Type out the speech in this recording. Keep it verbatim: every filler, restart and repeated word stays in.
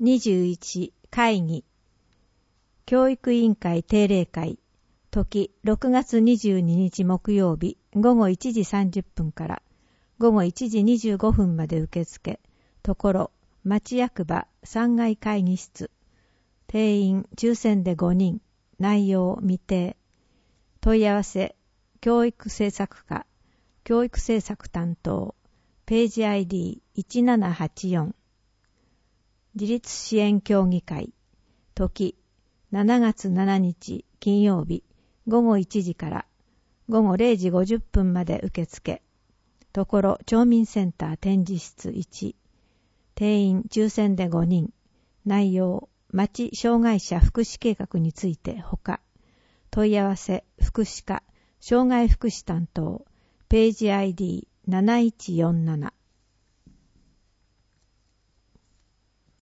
にじゅういち会議教育委員会定例会時ろくがつにじゅうににち木曜日ごごいちじさんじゅっぷんからごごいちじにじゅうごふんまで受付ところ町役場さんがい会議室定員抽選でごにん内容未定問い合わせ教育政策課教育政策担当ページ アイディーいちななはちよん自立支援協議会時しちがつしちにち金曜日ごごいちじからごごれいじごじゅっぷんまで受付ところ町民センター展示室いち定員抽選でごにん内容町障害者福祉計画についてほか問い合わせ福祉課障害福祉担当ページ アイディーなないちよんなな